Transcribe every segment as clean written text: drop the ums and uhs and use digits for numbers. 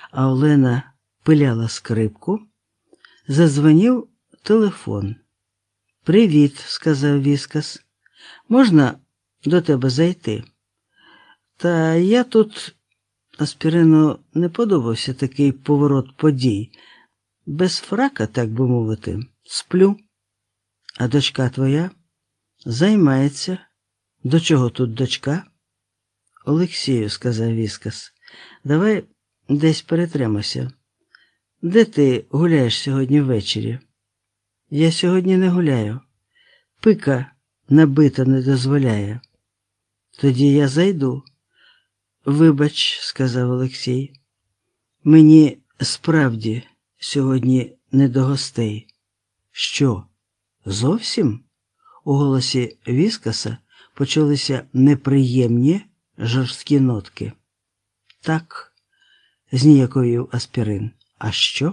а Олена пиляла скрипку, задзвонив телефон. «Привіт», – сказав Віскас. «Можна до тебе зайти?» «Та я тут...» Аспірину не подобався такий поворот подій. «Без фрака, так би мовити, сплю. А дочка твоя?» «Займається. До чого тут дочка?» «Олексію», – сказав Віскас, – «давай десь перетремося. Де ти гуляєш сьогодні ввечері?» «Я сьогодні не гуляю. Пика набита не дозволяє». «Тоді я зайду». «Вибач», – сказав Олексій, – «мені справді сьогодні не до гостей». «Що, зовсім?» У голосі Віскаса почалися неприємні жорсткі нотки. «Так», – зніяковів Аспірин. «А що?»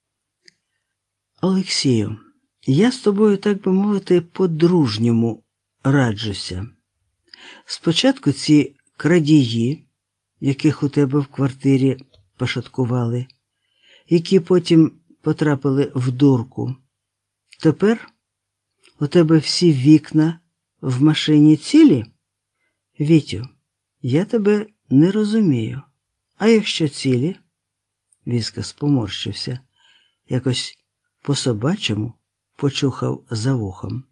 «Олексію, я з тобою, так би мовити, по-дружньому раджуся. Спочатку ці крадії, яких у тебе в квартирі пошаткували, які потім потрапили в дурку. Тепер у тебе всі вікна в машині цілі? Вітю, я тебе не розумію. А якщо цілі?» Віскас поморщився, якось по-собачому почухав за вухом.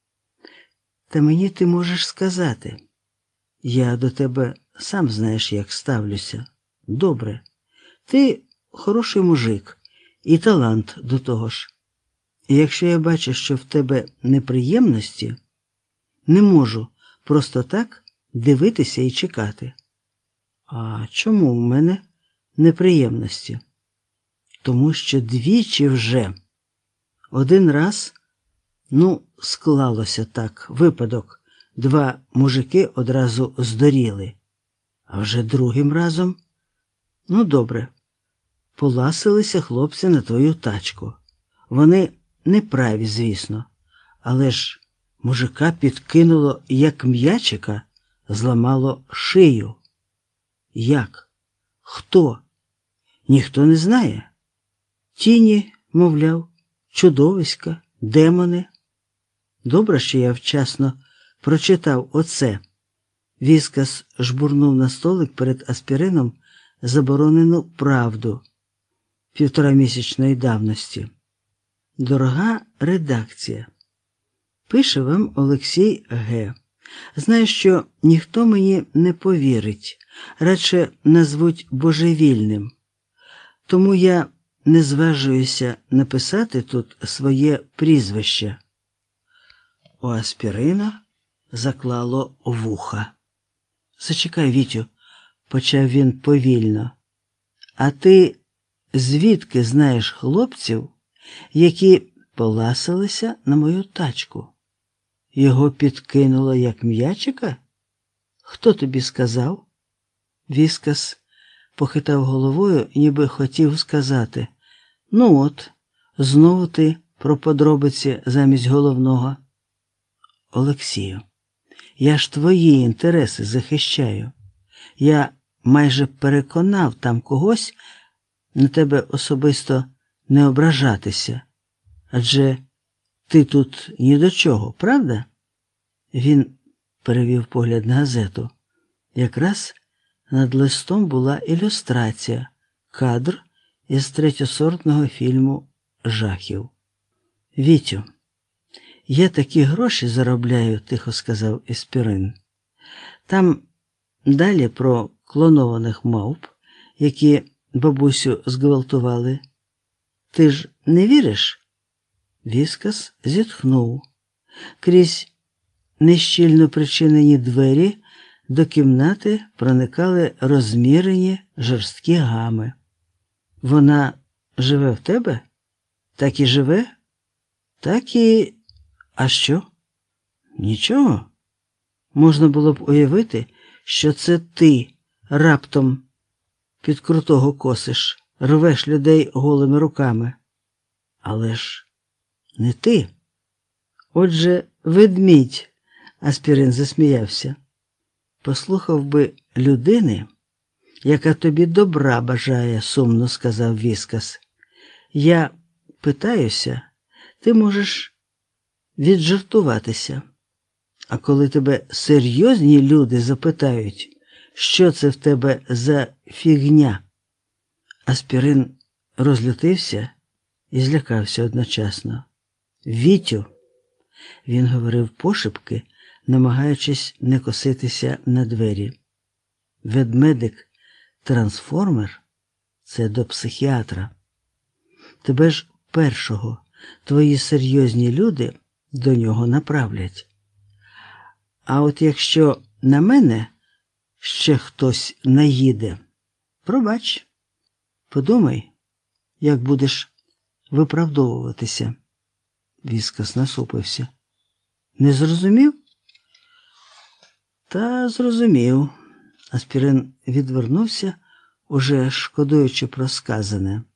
«Та мені ти можеш сказати. Я до тебе сам знаєш, як ставлюся. Добре. Ти хороший мужик і талант до того ж. І якщо я бачу, що в тебе неприємності, не можу просто так дивитися і чекати». «А чому в мене неприємності?» «Тому що двічі вже. Один раз, склалося так, випадок, два мужики одразу здуріли. А вже другим разом, добре, поласилися хлопці на твою тачку. Вони неправі, звісно, але ж мужика підкинуло, як м'ячика, зламало шию». «Як? Хто?» «Ніхто не знає. Тіні, мовляв, чудовиська, демони». Добре, що я вчасно прочитав оце. Віскас жбурнув на столик перед Аспірином заборонену правду 1,5-місячної давності. «Дорога редакція, пише вам Олексій Г. Знаю, що ніхто мені не повірить, радше назвуть божевільним. Тому я не зважуюся написати тут своє прізвище». У Аспірина заклало вуха. «Зачекай, Вітю», – почав він повільно. «А ти звідки знаєш хлопців, які поласилися на мою тачку? Його підкинуло, як м'ячика? Хто тобі сказав?» Віскас похитав головою, ніби хотів сказати: «Ну от, знову ти про подробиці замість головного». «Олексію, я ж твої інтереси захищаю. Я майже переконав там когось на тебе особисто не ображатися. Адже ти тут ні до чого, правда?» Він перевів погляд на газету. Якраз над листом була ілюстрація, кадр із третьосортного фільму жахів. «Вітю, я такі гроші заробляю», – тихо сказав Аспірин. «Там далі про клонованих мавп, які бабусю зґвалтували. Ти ж не віриш?» Віскас зітхнув. Крізь нещільно причинені двері до кімнати проникали розмірені жорсткі гами. «Вона живе в тебе? Так і живе? Так і... А що? Нічого? Можна було б уявити, що це ти раптом під крутого косиш, рвеш людей голими руками. Але ж не ти. Отже, ведмідь», – Аспірин засміявся. «Послухав би людини, яка тобі добра бажає, сумно сказав Віскас. Я питаюся, ти можеш віджартуватися. А коли тебе серйозні люди запитають, що це в тебе за фігня? Аспірин розлютився і злякався одночасно. Вітю, він говорив пошепки, намагаючись не коситися на двері. Ведмедик-трансформер – це до психіатра. Тебе ж першого твої серйозні люди до нього направлять. А от якщо на мене ще хтось наїде, пробач, подумай, як будеш виправдовуватися. Віскас насупився. Не зрозумів? Та зрозумів. Аспірин відвернувся, уже шкодуючи про сказане.